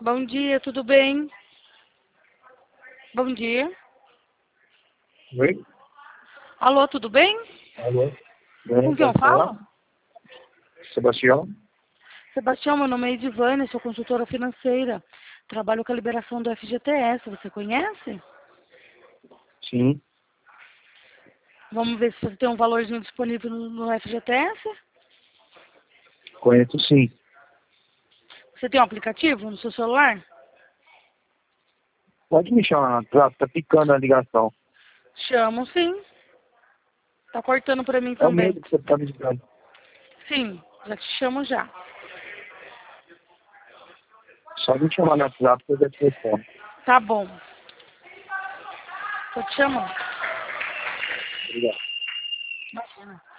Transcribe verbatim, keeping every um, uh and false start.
Bom dia, tudo bem? Bom dia. Oi? Alô, tudo bem? Alô? Com Bem, quem eu pode falar? falo? Sebastião? Sebastião, meu nome é Edivânia, sou consultora financeira. Trabalho com a liberação do F G T S, você conhece? Sim. Vamos ver se você tem um valorzinho disponível no, no F G T S. Conheço sim. Você tem um aplicativo no seu celular? Pode me chamar, tá, tá picando a ligação. Chamo sim. Tá cortando pra mim É o também. mesmo que você tá me ligando. Sim, já te chamo já. Só me chamar no WhatsApp que eu dou telefone. Tá bom. Tô te chamando. Obrigado. Imagina.